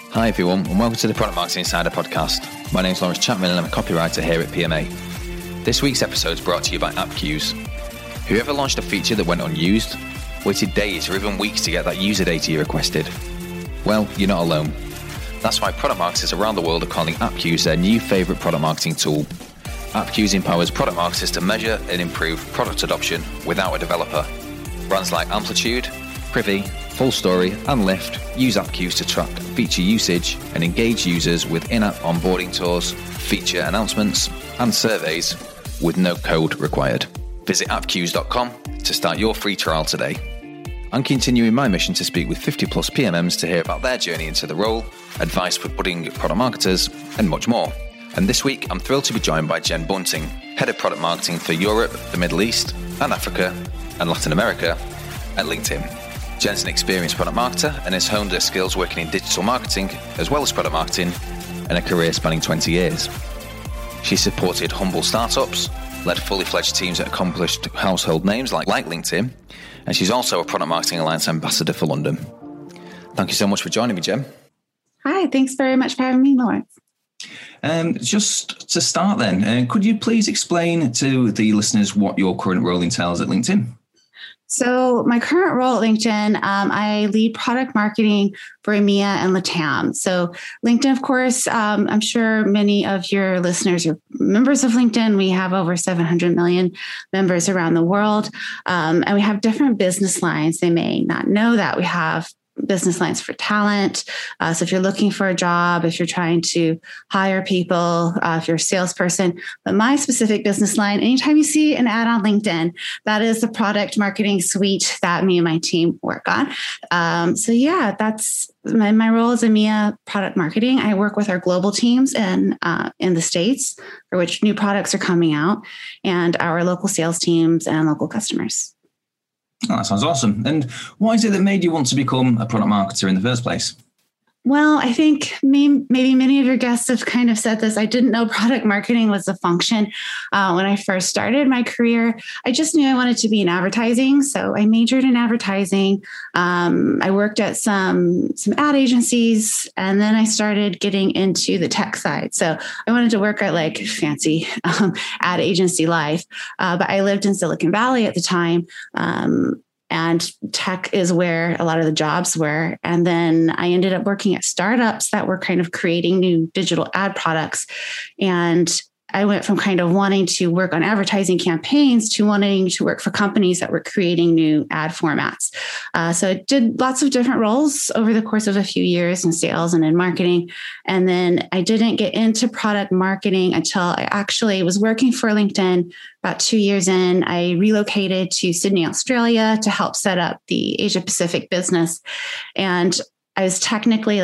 Hi everyone, and welcome to the Product Marketing Insider podcast. My name is Lawrence Chapman and I'm a copywriter here at PMA. This week's episode is brought to you by AppQues. Whoever launched a feature that went unused, waited days or even weeks to get that user data you requested? Well, you're not alone. That's why product marketers around the world are calling AppQues their new favourite product marketing tool. AppQues empowers product marketers to measure and improve product adoption without a developer. Brands like Amplitude, Privy, FullStory and Lyft use AppQues to track feature usage and engage users with in-app onboarding tours, feature announcements and surveys with no code required. Visit appques.com to start your free trial today. I'm continuing my mission to speak with 50 plus PMMs to hear about their journey into the role, advice for budding product marketers and much more. And this week I'm thrilled to be joined by Jen Bunting, Head of Product Marketing for Europe, the Middle East and Africa and Latin America at LinkedIn. Jen's an experienced product marketer and has honed her skills working in digital marketing as well as product marketing in a career spanning 20 years. She's supported humble startups, led fully fledged teams at accomplished household names like LinkedIn, and she's also a Product Marketing Alliance ambassador for London. Thank you so much for joining me, Jen. Hi, thanks very much for having me, Lawrence. Just to start then, could you please explain to the listeners what your current role entails at LinkedIn? So my current role at LinkedIn, I lead product marketing for EMEA and LATAM. So LinkedIn, of course, I'm sure many of your listeners are members of LinkedIn. We have over 700 million members around the world. And we have different business lines. They may not know that we have business lines for talent. So if you're looking for a job, if you're trying to hire people, if you're a salesperson, but my specific business line, anytime you see an ad on LinkedIn, that is the product marketing suite that me and my team work on. That's my role as EMEA product marketing. I work with our global teams in the States for which new products are coming out and our local sales teams and local customers. Oh, that sounds awesome. And what is it that made you want to become a product marketer in the first place? Well, I think maybe many of your guests have kind of said this. I didn't know product marketing was a function when I first started my career. I just knew I wanted to be in advertising. So I majored in advertising. I worked at some ad agencies, and then I started getting into the tech side. So I wanted to work at like fancy ad agency life. But I lived in Silicon Valley at the time. And tech is where a lot of the jobs were. And then I ended up working at startups that were kind of creating new digital ad products. And I went from kind of wanting to work on advertising campaigns to wanting to work for companies that were creating new ad formats. So I did lots of different roles over the course of a few years in sales and in marketing. And then I didn't get into product marketing until I actually was working for LinkedIn. About 2 years in, I relocated to Sydney, Australia to help set up the Asia Pacific business. And I was technically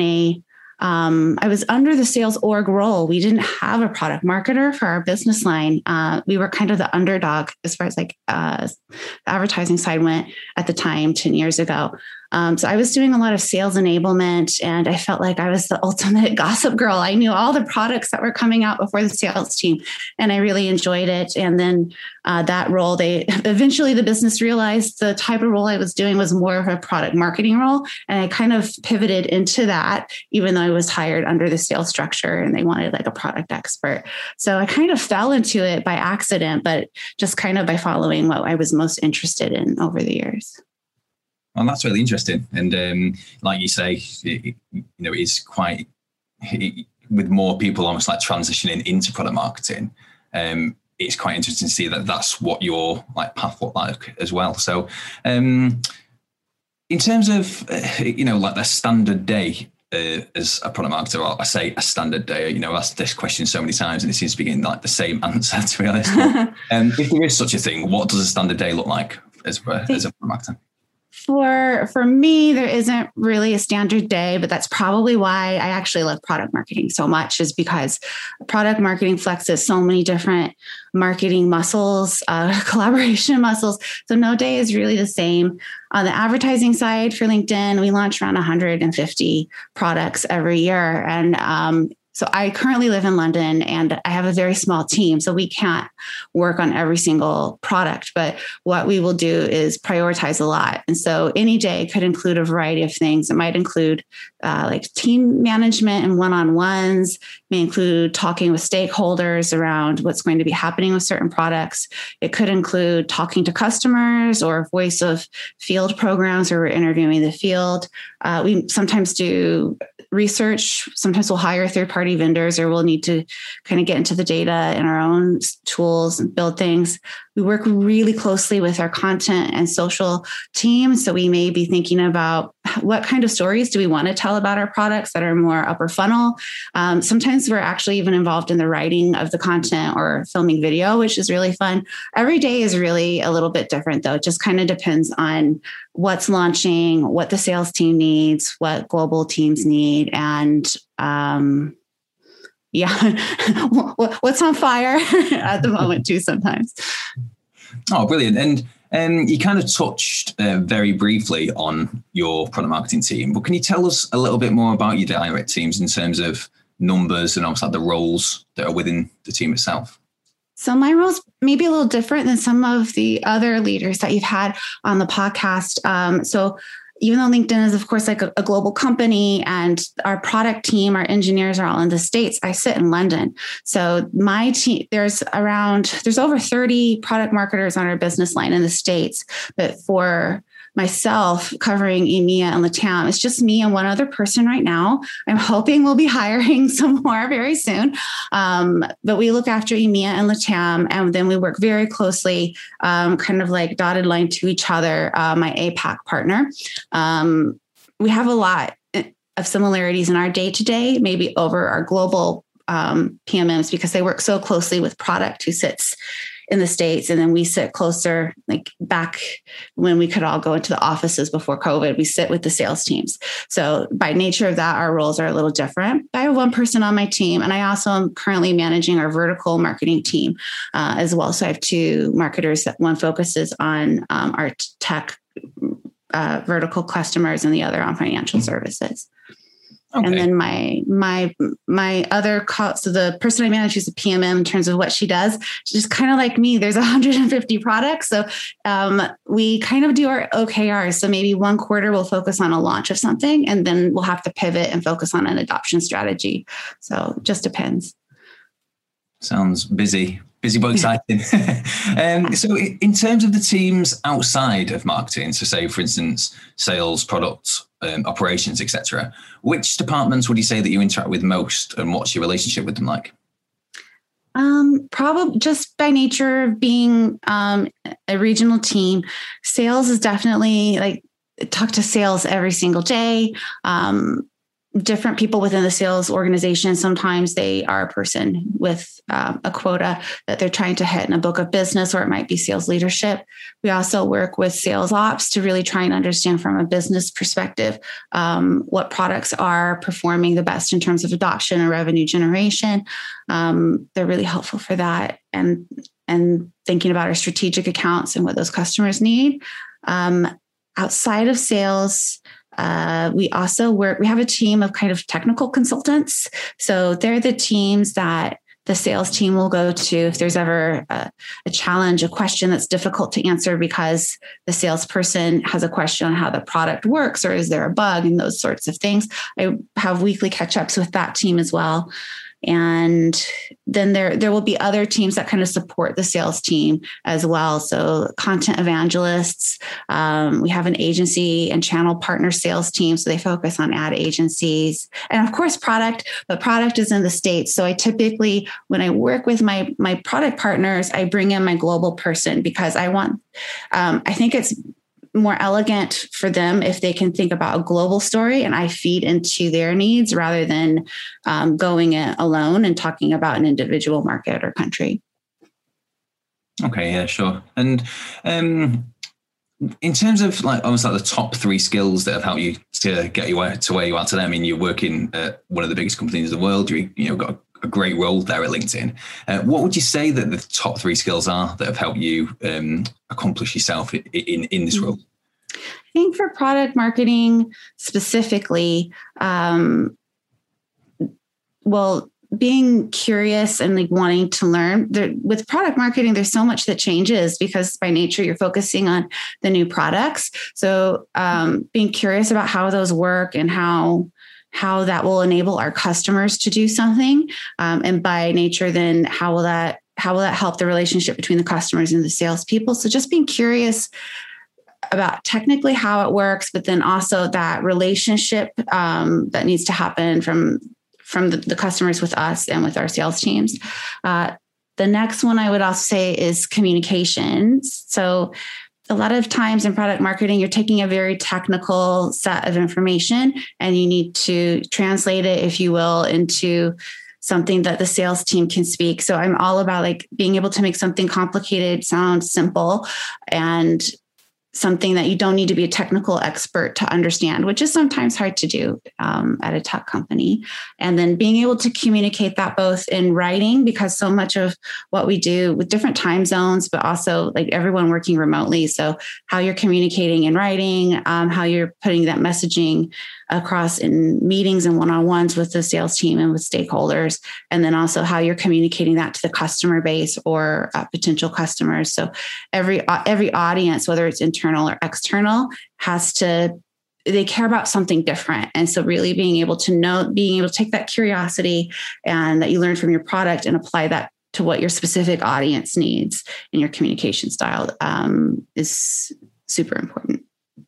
I was under the sales org role. We didn't have a product marketer for our business line. We were kind of the underdog as far as the advertising side went at the time, 10 years ago. So I was doing a lot of sales enablement, and I felt like I was the ultimate gossip girl. I knew all the products that were coming out before the sales team, and I really enjoyed it. And then that role, eventually the business realized the type of role I was doing was more of a product marketing role. And I kind of pivoted into that, even though I was hired under the sales structure and they wanted like a product expert. So I kind of fell into it by accident, but just kind of by following what I was most interested in over the years. Well, that's really interesting. And like you say, it is quite, with more people almost like transitioning into product marketing, it's quite interesting to see that that's what your like path looked like as well. So in terms of, like the standard day as a product marketer, or I say a standard day, I asked this question so many times and it seems to be getting like the same answer, to be honest. If there is such a thing, what does a standard day look like as a product marketer? For me, there isn't really a standard day, but that's probably why I actually love product marketing so much, is because product marketing flexes so many different marketing muscles, collaboration muscles. So no day is really the same. On the advertising side for LinkedIn, we launch around 150 products every year. And So I currently live in London and I have a very small team, so we can't work on every single product. But what we will do is prioritize a lot. And so any day could include a variety of things. It might include like team management and one-on-ones, may include talking with stakeholders around what's going to be happening with certain products. It could include talking to customers or voice of field programs where we're interviewing the field. We sometimes do research. Sometimes we'll hire third-party vendors, or we'll need to kind of get into the data in our own tools and build things. We work really closely with our content and social team. So we may be thinking about what kind of stories do we want to tell about our products that are more upper funnel. Sometimes we're actually even involved in the writing of the content or filming video, which is really fun. Every day is really a little bit different, though. It just kind of depends on what's launching, what the sales team needs, what global teams need, and what's on fire at the moment too sometimes. Oh, brilliant. And you kind of touched very briefly on your product marketing team, but can you tell us a little bit more about your direct teams in terms of numbers and also like the roles that are within the team itself? So my role's maybe a little different than some of the other leaders that you've had on the podcast. So even though LinkedIn is, of course, like a global company and our product team, our engineers are all in the States, I sit in London. So my team, there's over 30 product marketers on our business line in the States. But for myself covering EMEA and LATAM, it's just me and one other person right now. I'm hoping we'll be hiring some more very soon. But we look after EMEA and LATAM, and then we work very closely, kind of like dotted line to each other, my APAC partner. We have a lot of similarities in our day-to-day, maybe over our global PMMs, because they work so closely with product, who sits in the States. And then we sit closer, like back when we could all go into the offices before COVID, we sit with the sales teams. So by nature of that, our roles are a little different. I have one person on my team, and I also am currently managing our vertical marketing team as well. So I have two marketers. That one focuses on our tech vertical customers and the other on financial services. Okay. And then my other so the person I manage, who's a PMM in terms of what she does, she's just kind of like me. There's 150 products. So we kind of do our OKRs. So maybe one quarter we'll focus on a launch of something, and then we'll have to pivot and focus on an adoption strategy. So it just depends. Sounds busy but exciting. So in terms of the teams outside of marketing, so say, for instance, sales, products, operations, etc., which departments would you say that you interact with most, and what's your relationship with them like? Probably just by nature of being a regional team, sales is definitely like talk to sales every single day. Different people within the sales organization, sometimes they are a person with a quota that they're trying to hit in a book of business, or it might be sales leadership. We also work with sales ops to really try and understand from a business perspective what products are performing the best in terms of adoption and revenue generation. They're really helpful for that, and thinking about our strategic accounts and what those customers need. Outside of sales, we also we have a team of kind of technical consultants. So they're the teams that the sales team will go to if there's ever a challenge, a question that's difficult to answer because the salesperson has a question on how the product works, or is there a bug, and those sorts of things. I have weekly catch-ups with that team as well. And then there will be other teams that kind of support the sales team as well. So content evangelists, we have an agency and channel partner sales team. So they focus on ad agencies, and of course product, but product is in the States. So I typically, when I work with my product partners, I bring in my global person, because I think it's more elegant for them if they can think about a global story, and I feed into their needs rather than going it alone and talking about an individual market or country. Okay, yeah, sure. And in terms of almost like the top 3 skills that have helped you to get you to where you are today, I mean, you're working at one of the biggest companies in the world. You've got a great role there at LinkedIn. What would you say that the top 3 skills are that have helped you accomplish yourself in this role? I think for product marketing specifically, well, being curious and like wanting to learn. With product marketing, there's so much that changes because by nature you're focusing on the new products. So being curious about how those work and how that will enable our customers to do something, and by nature, then how will that help the relationship between the customers and the salespeople? So just being curious about technically how it works, but then also that relationship that needs to happen from the customers with us and with our sales teams. The next one I would also say is communications. So a lot of times in product marketing, you're taking a very technical set of information and you need to translate it, if you will, into something that the sales team can speak. So I'm all about like being able to make something complicated sound simple, and something that you don't need to be a technical expert to understand, which is sometimes hard to do at a tech company. And then being able to communicate that both in writing, because so much of what we do with different time zones, but also like everyone working remotely. So how you're communicating in writing, how you're putting that messaging across in meetings and one-on-ones with the sales team and with stakeholders, and then also how you're communicating that to the customer base or potential customers. So every audience, whether it's internal or external, they care about something different. And so really being able to take that curiosity and that you learn from your product and apply that to what your specific audience needs in your communication style is super important.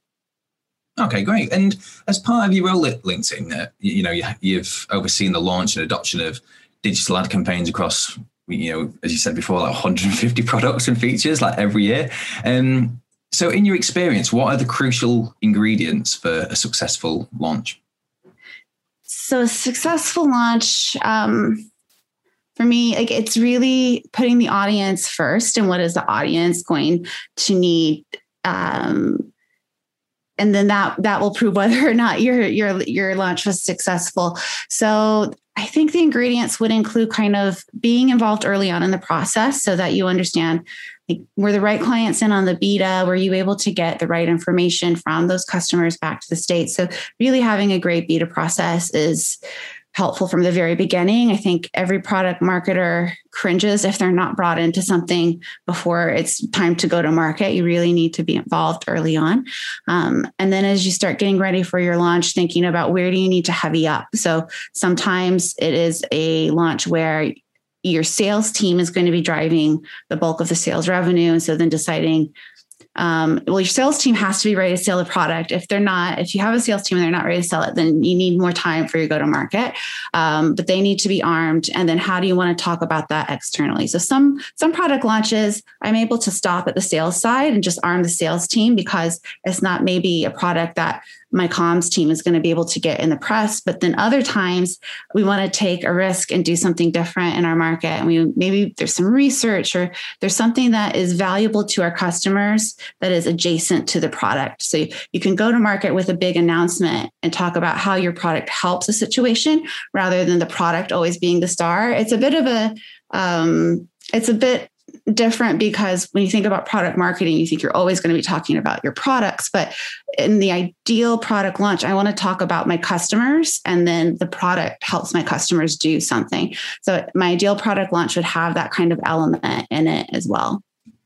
Okay, great. And as part of your role at LinkedIn, you've overseen the launch and adoption of digital ad campaigns across, as you said before, like 150 products and features like every year. So in your experience, what are the crucial ingredients for a successful launch? So a successful launch, for me, like it's really putting the audience first, and what is the audience going to need, and then that will prove whether or not your launch was successful. So I think the ingredients would include kind of being involved early on in the process so that you understand, like, were the right clients in on the beta? Were you able to get the right information from those customers back to the States? So really having a great beta process is helpful from the very beginning. I think every product marketer cringes if they're not brought into something before it's time to go to market. You really need to be involved early on. And then as you start getting ready for your launch, thinking about where do you need to heavy up? So sometimes it is a launch where your sales team is going to be driving the bulk of the sales revenue. And so then deciding, your sales team has to be ready to sell the product. If you have a sales team and they're not ready to sell it, then you need more time for your go-to-market. But they need to be armed. And then how do you want to talk about that externally? So some product launches, I'm able to stop at the sales side and just arm the sales team because it's not maybe a product that my comms team is going to be able to get in the press. But then other times we want to take a risk and do something different in our market. And maybe there's some research or there's something that is valuable to our customers that is adjacent to the product. So you can go to market with a big announcement and talk about how your product helps a situation rather than the product always being the star. It's a bit different because when you think about product marketing, you think you're always going to be talking about your products. But in the ideal product launch, I want to talk about my customers, and then the product helps my customers do something. So my ideal product launch would have that kind of element in it as well.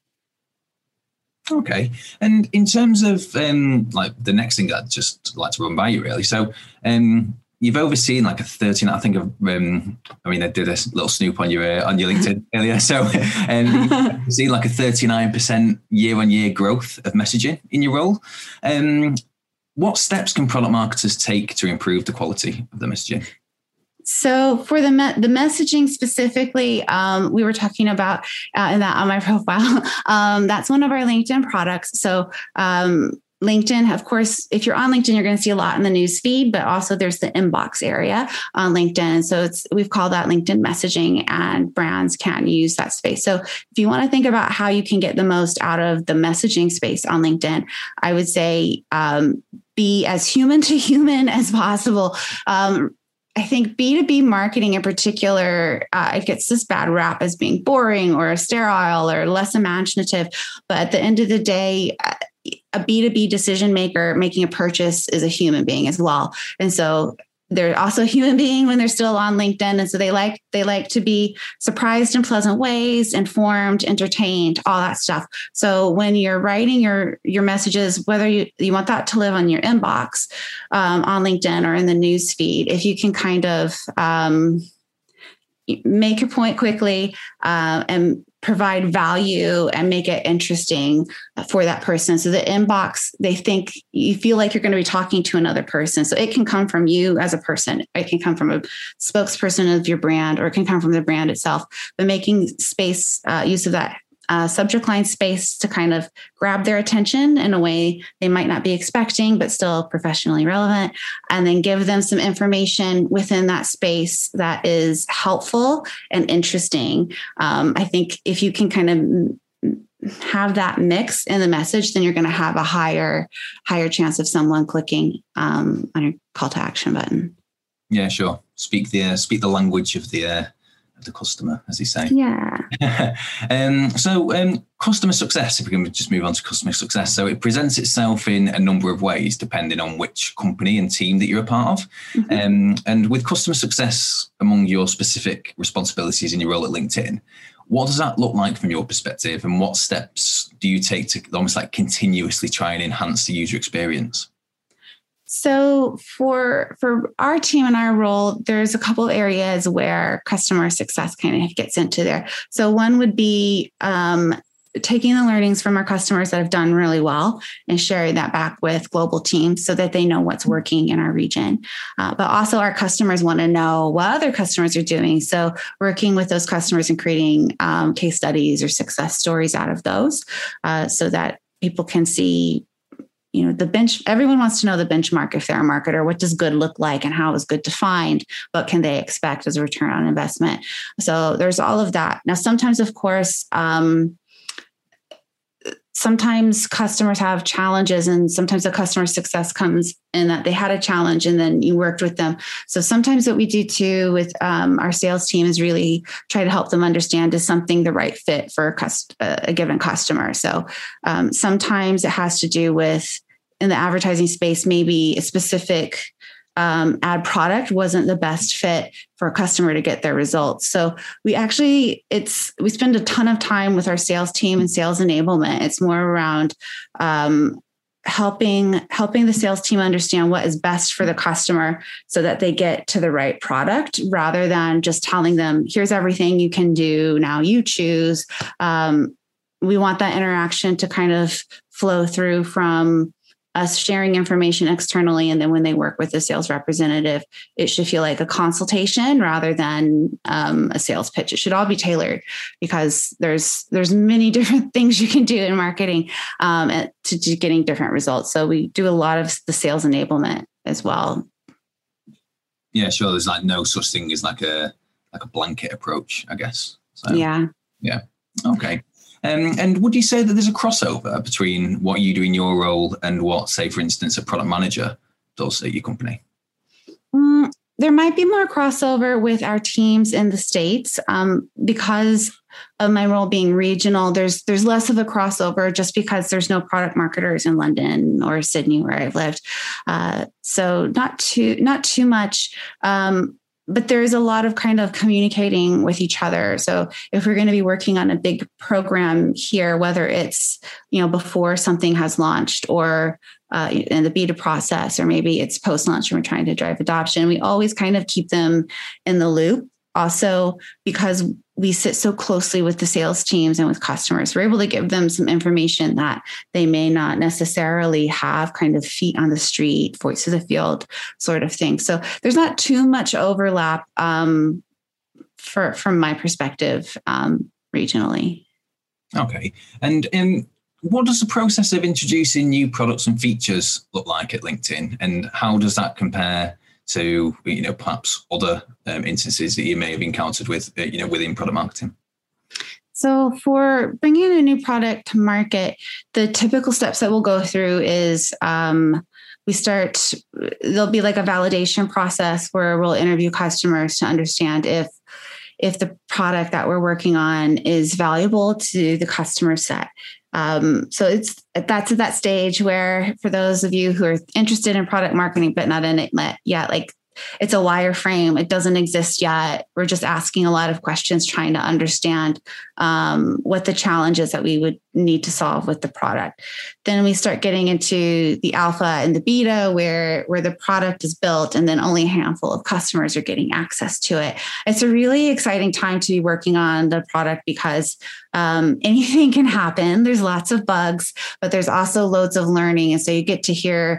Okay. And in terms of like the next thing I'd just like to run by you really. So you've overseen like a 13, I think of, I did a little snoop on your LinkedIn earlier. So you've seen like a 39% year-on-year growth of messaging in your role. What steps can product marketers take to improve the quality of the messaging? So for the messaging specifically, we were talking about in that on my profile. That's one of our LinkedIn products. So LinkedIn, of course, if you're on LinkedIn, you're going to see a lot in the news feed, but also there's the inbox area on LinkedIn. So we've called that LinkedIn messaging, and brands can use that space. So if you want to think about how you can get the most out of the messaging space on LinkedIn, I would say be as human to human as possible. I think B2B marketing in particular, it gets this bad rap as being boring or sterile or less imaginative. But at the end of the day, a B2B decision maker making a purchase is a human being as well. And so they're also a human being when they're still on LinkedIn. And so they like to be surprised in pleasant ways, informed, entertained, all that stuff. So when you're writing your messages, whether you want that to live on your inbox, on LinkedIn or in the news feed, if you can kind of make your point quickly and provide value and make it interesting for that person. So the inbox, you feel like you're going to be talking to another person. So it can come from you as a person. It can come from a spokesperson of your brand, or it can come from the brand itself. But making space, use of that subject line space to kind of grab their attention in a way they might not be expecting, but still professionally relevant, and then give them some information within that space that is helpful and interesting. I think if you can kind of have that mix in the message, then you're going to have a higher chance of someone clicking on your call to action button. Yeah, sure. Speak the language of the customer, as you say. Yeah. So customer success, if we can just move on to customer success. So it presents itself in a number of ways, depending on which company and team that you're a part of. Mm-hmm. And with customer success among your specific responsibilities in your role at LinkedIn, what does that look like from your perspective? And what steps do you take to almost like continuously try and enhance the user experience? So for our team and our role, there's a couple areas where customer success kind of gets into there. So one would be taking the learnings from our customers that have done really well and sharing that back with global teams so that they know what's working in our region. But also our customers want to know what other customers are doing. So working with those customers and creating case studies or success stories out of those so that people can see, everyone wants to know the benchmark if they're a marketer. What does good look like and how is good defined? What can they expect as a return on investment? So there's all of that. Now, sometimes, of course, sometimes customers have challenges, and sometimes the customer success comes in that they had a challenge and then you worked with them. So sometimes what we do too with our sales team is really try to help them understand, is something the right fit for a given customer. So sometimes it has to do with, in the advertising space, maybe a specific ad product wasn't the best fit for a customer to get their results. So we spend a ton of time with our sales team and sales enablement. It's more around helping the sales team understand what is best for the customer so that they get to the right product, rather than just telling them, here's everything you can do, now you choose. We want that interaction to kind of flow through from us sharing information externally, and then when they work with a sales representative, it should feel like a consultation rather than a sales pitch. It should all be tailored, because there's many different things you can do in marketing to getting different results. So we do a lot of the sales enablement as well. Yeah, sure. There's like no such thing as like a blanket approach, I guess. So, yeah. Okay. And would you say that there's a crossover between what you do in your role and what, say, for instance, a product manager does at your company? There might be more crossover with our teams in the States because of my role being regional. There's less of a crossover just because there's no product marketers in London or Sydney where I've lived. So not too much. But there's a lot of kind of communicating with each other. So if we're going to be working on a big program here, whether it's, before something has launched or in the beta process, or maybe it's post-launch and we're trying to drive adoption, we always kind of keep them in the loop. Also, because we sit so closely with the sales teams and with customers, we're able to give them some information that they may not necessarily have kind of feet on the street, voice of the field sort of thing. So there's not too much overlap from my perspective regionally. Okay. And what does the process of introducing new products and features look like at LinkedIn? And how does that compare to, perhaps other instances that you may have encountered with, within product marketing? So for bringing a new product to market, the typical steps that we'll go through is there'll be like a validation process where we'll interview customers to understand if the product that we're working on is valuable to the customer set. So that's at that stage where, for those of you who are interested in product marketing but not in it yet, like it's a wireframe. It doesn't exist yet. We're just asking a lot of questions, trying to understand what the challenges that we would need to solve with the product. Then we start getting into the alpha and the beta where the product is built and then only a handful of customers are getting access to it. It's a really exciting time to be working on the product because anything can happen. There's lots of bugs, but there's also loads of learning. And so you get to hear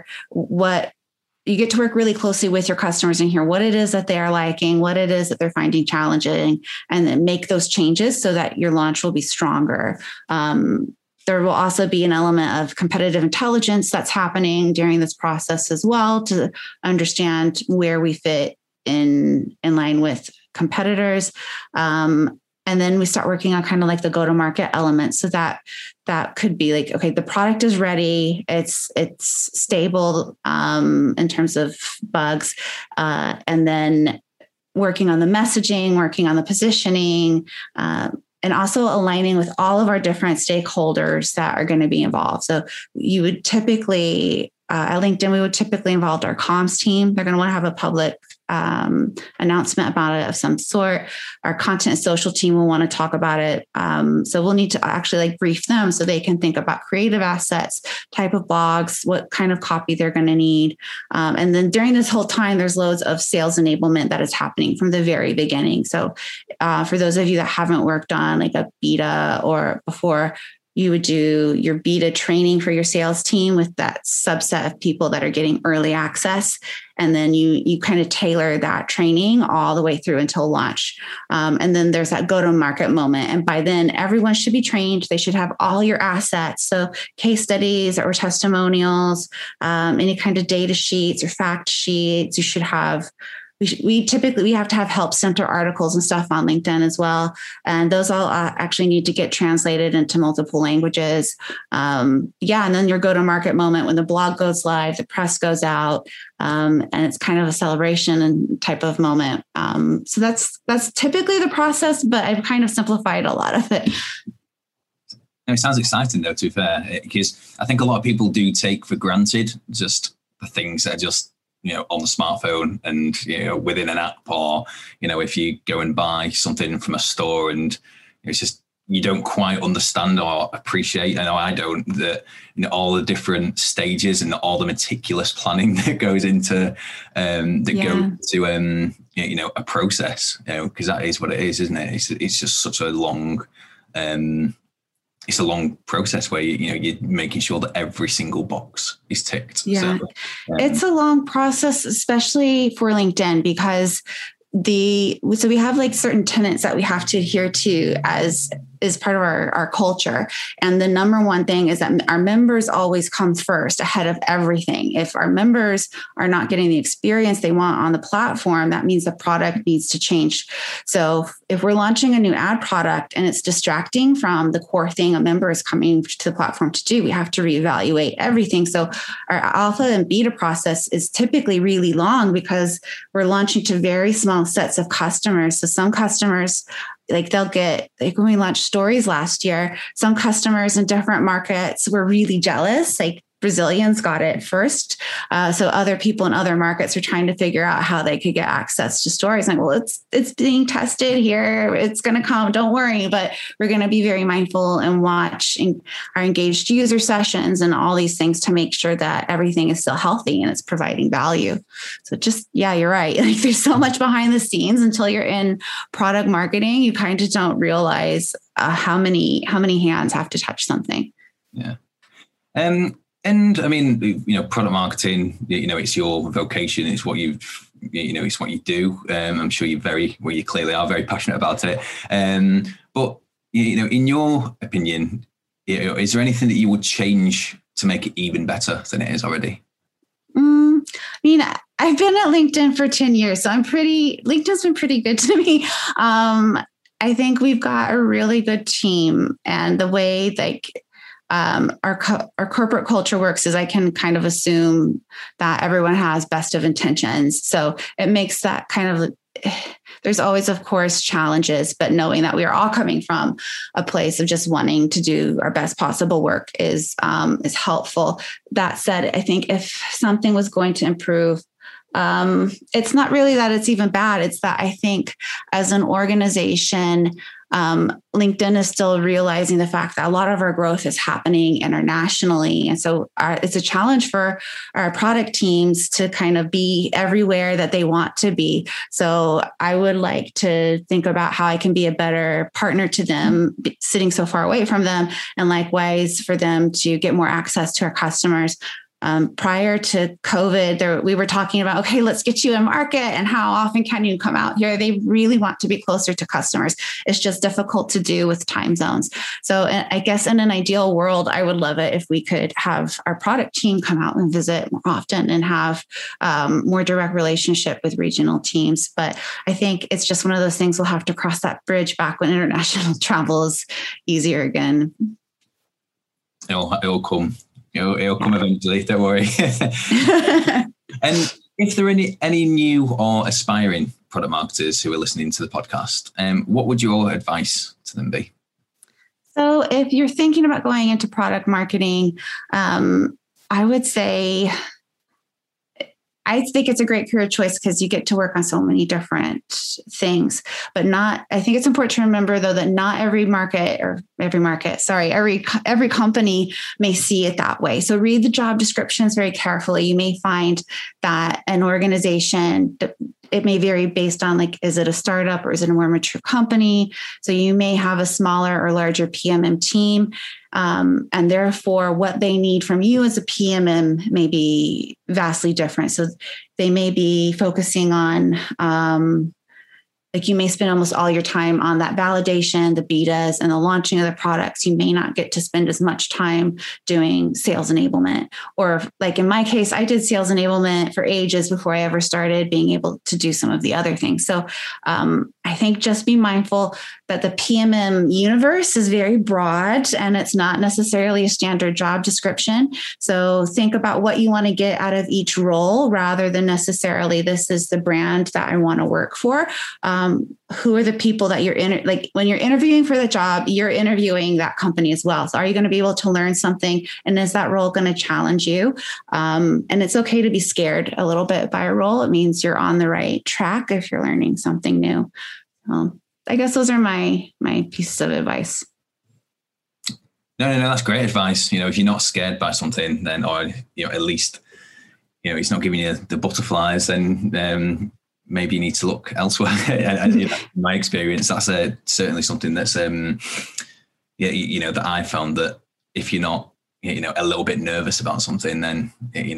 you get to work really closely with your customers and hear what it is that they are liking, what it is that they're finding challenging, and then make those changes so that your launch will be stronger. There will also be an element of competitive intelligence that's happening during this process as well to understand where we fit in line with competitors. And then we start working on kind of like the go-to-market element. So that could be like, okay, the product is ready. It's stable in terms of bugs. And then working on the messaging, working on the positioning, and also aligning with all of our different stakeholders that are going to be involved. So you would typically, at LinkedIn, we would typically involve our comms team. They're going to want to have a public announcement about it of some sort. Our content and social team will want to talk about it. So we'll need to actually like brief them so they can think about creative assets, type of blogs, what kind of copy they're going to need. And then during this whole time, there's loads of sales enablement that is happening from the very beginning. So for those of you that haven't worked on like a beta or before, you would do your beta training for your sales team with that subset of people that are getting early access. And then you kind of tailor that training all the way through until launch. And then there's that go-to-market moment. And by then, everyone should be trained. They should have all your assets. So case studies or testimonials, any kind of data sheets or fact sheets. You should have we typically have to have help center articles and stuff on LinkedIn as well. And those all actually need to get translated into multiple languages. And then your go-to-market moment when the blog goes live, the press goes out, and it's kind of a celebration and type of moment. So that's typically the process, but I've kind of simplified a lot of it. It sounds exciting though, to be fair, because I think a lot of people do take for granted just the things that are just, on the smartphone and, within an app, or, if you go and buy something from a store and it's just, you don't quite understand or appreciate, I know I don't, that, all the different stages and all the meticulous planning that goes into, go to, a process, because that is what it is, isn't it? It's just such a long, it's a long process where you're making sure that every single box is ticked. Yeah, so, it's a long process, especially for LinkedIn, because so we have like certain tenets that we have to adhere to as part of our culture. And the number one thing is that our members always come first ahead of everything. If our members are not getting the experience they want on the platform, that means the product needs to change. So if we're launching a new ad product and it's distracting from the core thing a member is coming to the platform to do, we have to reevaluate everything. So our alpha and beta process is typically really long because we're launching to very small sets of customers. So some customers, they'll get, like when we launched stories last year, some customers in different markets were really jealous. Like Brazilians got it first. So other people in other markets are trying to figure out how they could get access to stories. Like, well, it's being tested here. It's going to come. Don't worry. But we're going to be very mindful and watch our engaged user sessions and all these things to make sure that everything is still healthy and it's providing value. So you're right. Like there's so much behind the scenes until you're in product marketing. You kind of don't realize how many hands have to touch something. Yeah. And I mean, product marketing, it's your vocation. It's what it's what you do. I'm sure you clearly are very passionate about it. But, in your opinion, is there anything that you would change to make it even better than it is already? I've been at LinkedIn for 10 years, so LinkedIn's been pretty good to me. I think we've got a really good team, and the way our corporate culture works is I can kind of assume that everyone has best of intentions. So it makes that kind of, there's always, of course, challenges, but knowing that we are all coming from a place of just wanting to do our best possible work is helpful. That said, I think if something was going to improve it's not really that it's even bad. It's that I think as an organization, LinkedIn is still realizing the fact that a lot of our growth is happening internationally. And so it's a challenge for our product teams to kind of be everywhere that they want to be. So I would like to think about how I can be a better partner to them, sitting so far away from them, and likewise for them to get more access to our customers. Prior to COVID, we were talking about, okay, let's get you in market and how often can you come out here? They really want to be closer to customers. It's just difficult to do with time zones. So I guess in an ideal world, I would love it if we could have our product team come out and visit more often and have more direct relationship with regional teams. But I think it's just one of those things we'll have to cross that bridge back when international travel is easier again. It'll come. It'll come eventually, don't worry. And if there are any new or aspiring product marketers who are listening to the podcast, what would your advice to them be? So if you're thinking about going into product marketing, I would say, I think it's a great career choice because you get to work on so many different things, but I think it's important to remember though, that not every company may see it that way. So read the job descriptions very carefully. You may find that an organization, it may vary based on is it a startup or is it a more mature company? So you may have a smaller or larger PMM team. And therefore what they need from you as a PMM may be vastly different. So they may be focusing on, you may spend almost all your time on that validation, the betas, and the launching of the products. You may not get to spend as much time doing sales enablement. Or in my case, I did sales enablement for ages before I ever started being able to do some of the other things. So I think just be mindful that the PMM universe is very broad and it's not necessarily a standard job description. So think about what you want to get out of each role rather than necessarily this is the brand that I want to work for. Who are the people that you're in? When you're interviewing for the job, you're interviewing that company as well. So are you going to be able to learn something? And is that role going to challenge you? And it's okay to be scared a little bit by a role. It means you're on the right track if you're learning something new. I guess those are my pieces of advice. No, that's great advice. If you're not scared by something, then, or, at least, it's not giving you the butterflies, then maybe you need to look elsewhere. In my experience, that's certainly something that's, that I found that if you're not, a little bit nervous about something, then,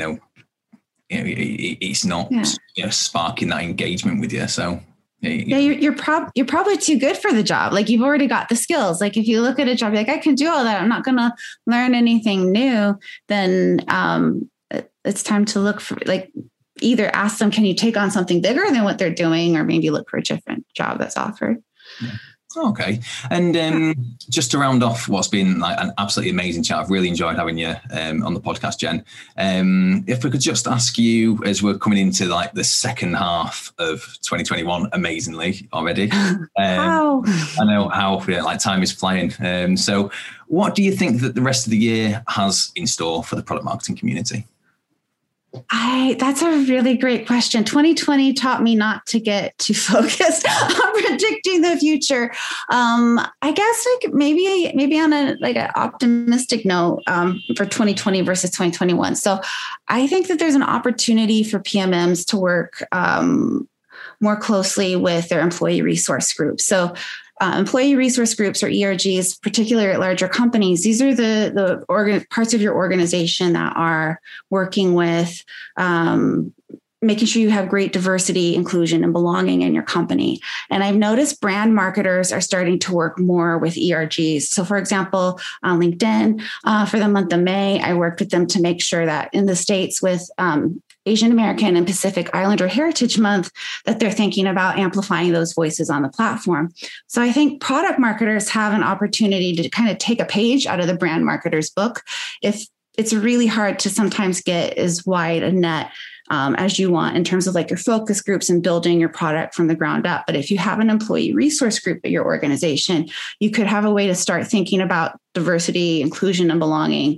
it's not, sparking that engagement with you. So, you're probably too good for the job. You've already got the skills. If you look at a job, I can do all that. I'm not going to learn anything new. Then it's time to look for either ask them, can you take on something bigger than what they're doing, or maybe look for a different job that's offered. Yeah. Okay. And just to round off what's been an absolutely amazing chat, I've really enjoyed having you on the podcast, Jen. If we could just ask you, as we're coming into the second half of 2021, amazingly already. Wow. I know how time is flying. So what do you think that the rest of the year has in store for the product marketing community? That's a really great question. 2020 taught me not to get too focused on predicting the future. I guess maybe on an optimistic note for 2020 versus 2021. So I think that there's an opportunity for PMMs to work more closely with their employee resource groups. So employee resource groups, or ERGs, particularly at larger companies, these are the parts of your organization that are working with making sure you have great diversity, inclusion, and belonging in your company. And I've noticed brand marketers are starting to work more with ERGs. So for example, on LinkedIn, for the month of May, I worked with them to make sure that in the States with Asian American and Pacific Islander Heritage Month, that they're thinking about amplifying those voices on the platform. So I think product marketers have an opportunity to kind of take a page out of the brand marketer's book. If it's really hard to sometimes get as wide a net as you want in terms of your focus groups and building your product from the ground up. But if you have an employee resource group at your organization, you could have a way to start thinking about diversity, inclusion, and belonging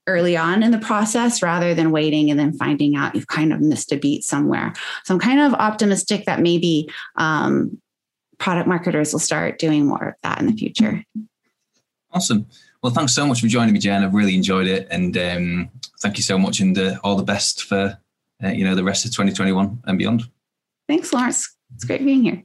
early on in the process rather than waiting and then finding out you've kind of missed a beat somewhere. So I'm kind of optimistic that maybe product marketers will start doing more of that in the future. Awesome. Well, thanks so much for joining me, Jen. I've really enjoyed it. And thank you so much, and all the best for the rest of 2021 and beyond. Thanks, Lawrence. It's great being here.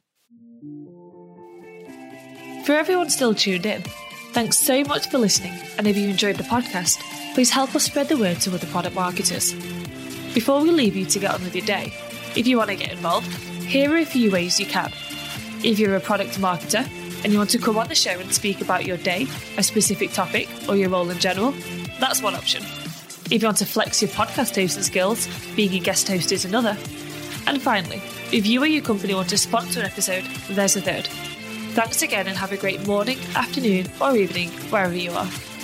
For everyone still tuned in, thanks so much for listening. And if you enjoyed the podcast, please help us spread the word to other product marketers. Before we leave you to get on with your day, if you want to get involved, here are a few ways you can. If you're a product marketer and you want to come on the show and speak about your day, a specific topic, or your role in general, that's one option. If you want to flex your podcast hosting skills, being a guest host is another. And finally, if you or your company want to sponsor an episode, there's a third. Thanks again, and have a great morning, afternoon, or evening, wherever you are.